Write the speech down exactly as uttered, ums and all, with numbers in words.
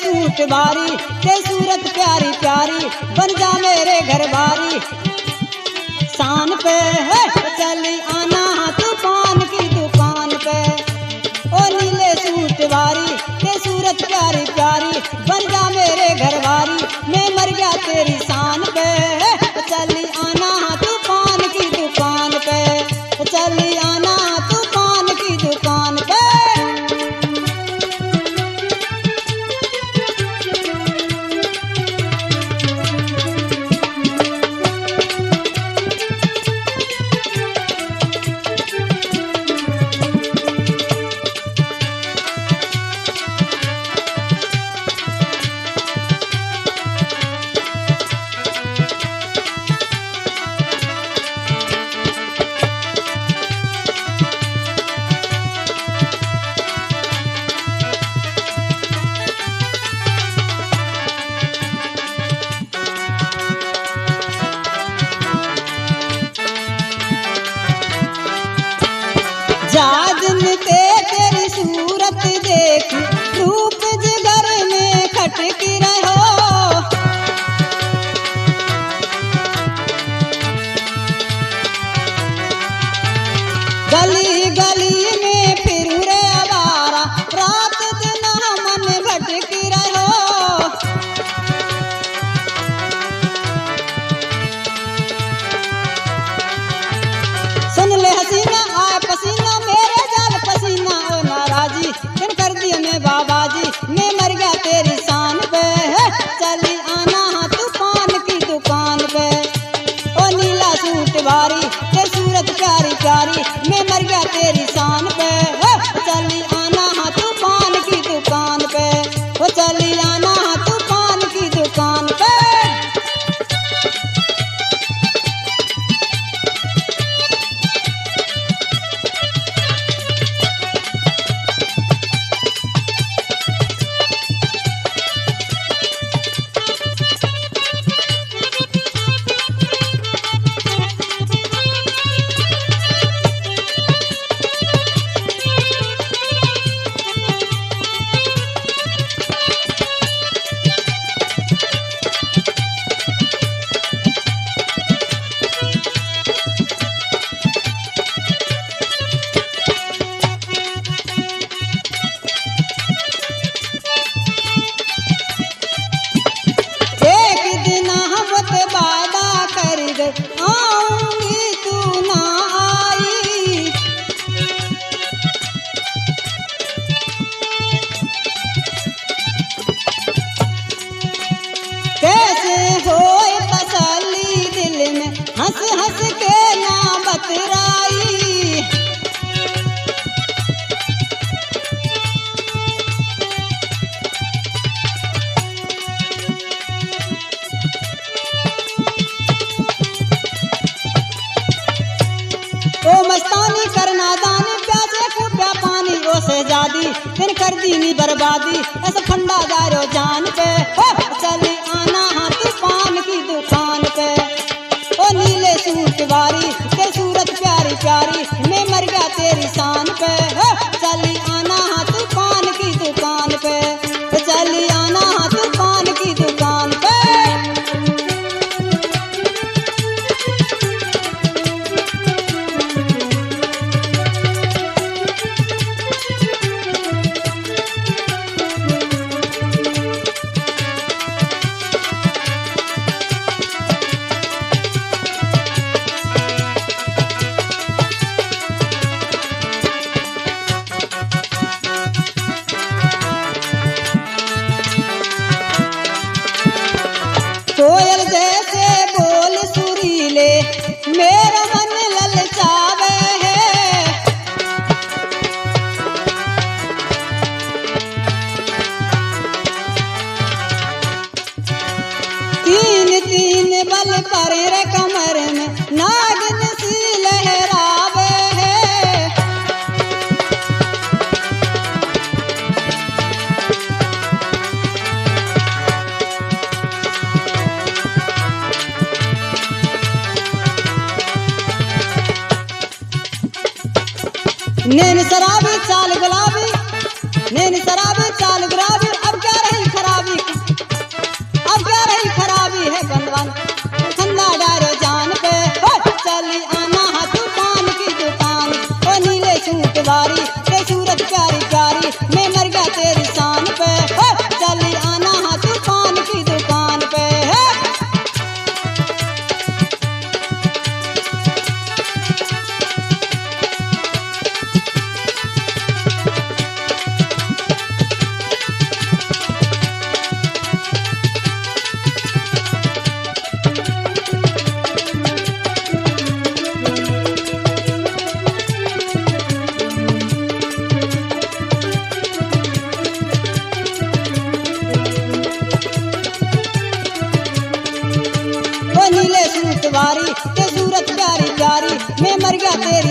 Suit बारी ते सूरत प्यारी प्यारी बन जा मेरे घर बारी शान पे है चली आना तूफान की दुकान पे ओ नीले सूट बारी ते सूरत प्यारी प्यारी बन जा मेरे घर बारी मैं मर गया तेरी शान पे है चली आना तूफान की दुकान पे चली आना तूफान की दुकान पे। जादन ते तेरी सूरत देख रूप जिगर में खटकी रहो गली गली में फिर रे आवारा रात दिन मन भटकी रहो सुन ले हसीना आए पसीना मेरे जाल पसीना ओ नाराजी किन कर दिया मैं बाबा जी मैं मर गया तेरी शान पे चली आना तूफान की दुकान पे ओ नीला सूट बारी ते सूरत प्यारी प्यारी मैं मर गया तेरी शान पे चली आना तूफान की दुकान पे ओ चली आना तूफान की दुकान पे। आऊंगी तू ना आई कैसे होए तसल्ली दिल में हंस हंस के ना बतराई ओ मस्तानी करना दानी प्यासे को प्या पानी ओ शहजादी फिर कर दी नी बर्बादी ऐसा फंडा दारो जान पे चली आना तूफान की दुकान पे ओ नीले सूट बारी ते सूरत प्यारी प्यारी मैं मर गया तेरी शान पे चली आना तूफान की दुकान पे चली आना तूफान की दुकान पे। कोयल जैसे बोल सुरीले मेरा मन ललचावे है तीन तीन बल पर रे कमर में नागिन सी लहरावे है नैन शराबी चाल गुलाबी नैन शराबी चाल गुलाबी अब क्या रही खराबी मैं मर गया तेरी शान पे। हे, चली आना हाँ तूफान की दुकान पे। हे। नीले सूट वारी ते सूरत प्यारी प्यारी मैं मर गया तेरी